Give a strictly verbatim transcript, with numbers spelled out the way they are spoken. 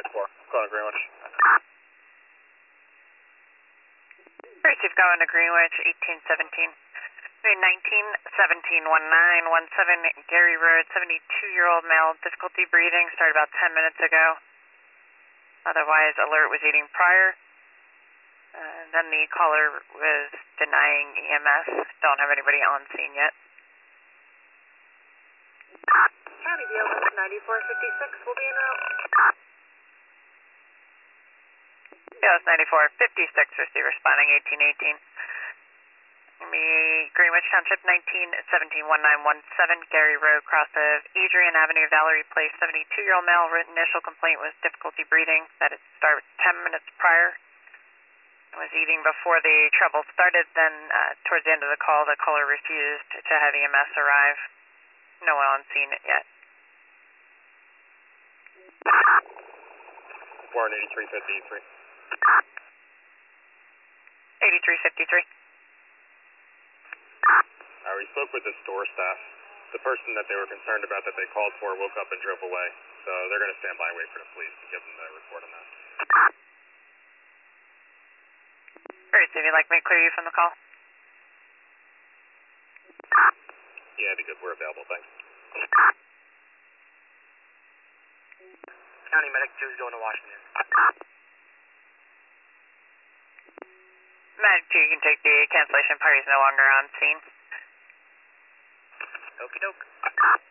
ninety-four, going to Greenwich. Receive going to Greenwich, eighteen seventeen. nineteen seventeen one nine one seven Gary Road, seventy-two-year-old male, difficulty breathing, started about ten minutes ago. Otherwise, alert was eating prior. Uh, then the caller was denying E M S. Don't have anybody on scene yet. County V L S ninety-four fifty-six will be en route. V L S ninety-four fifty-six, receive responding eighteen eighteen. Me, Greenwich Township, nineteen seventeen one nine one seven, Gary Road, cross of Adrian Avenue, Valerie Place, seventy-two-year-old male, written initial complaint was difficulty breathing, that it started ten minutes prior. Was eating before the trouble started, then uh, towards the end of the call, the caller refused to have E M S arrive. No one on scene yet. Warren eighty-three fifty-three. eighty-three fifty-three. Uh, we spoke with the store staff. The person that they were concerned about that they called for woke up and drove away. So they're going to stand by and wait for the police to give them the report on that. Alright, so if you'd like me to clear you from the call? Yeah, that'd be good. We're available. Thanks. County Medic two is going to Washington. Medic two, you can take the cancellation. Party's no longer on scene. Okie doke.